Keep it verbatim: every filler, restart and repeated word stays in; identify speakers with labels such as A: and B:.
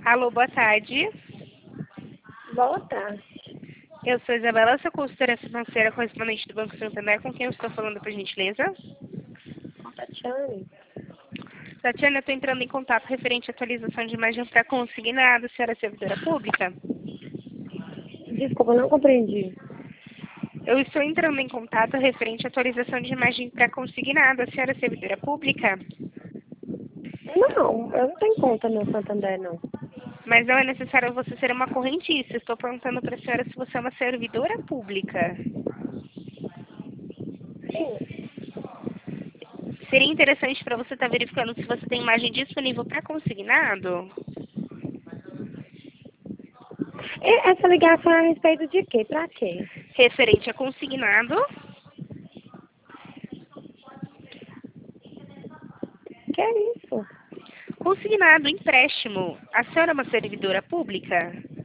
A: Alô, boa tarde.
B: Boa tarde.
A: Eu sou Isabela, sua consultora financeira correspondente do Banco Santander, com quem eu estou falando, por gentileza?
B: Com Tatiane.
A: Tatiana, eu estou entrando em contato referente à atualização de imagem para consignado, senhora servidora pública.
B: Desculpa, não compreendi.
A: Eu estou entrando em contato referente à atualização de imagem para consignado, a senhora servidora pública,
B: Não, eu não tenho conta no Santander, não.
A: mas não é necessário você ser uma correntista. Estou perguntando para a senhora se você é uma servidora pública.
B: Sim.
A: Seria interessante para você estar verificando se você tem imagem disponível para consignado?
B: E essa ligação é a respeito de quê? Pra quê?
A: Referente a consignado,
B: Que é isso?
A: consignado, empréstimo. A senhora é uma servidora pública?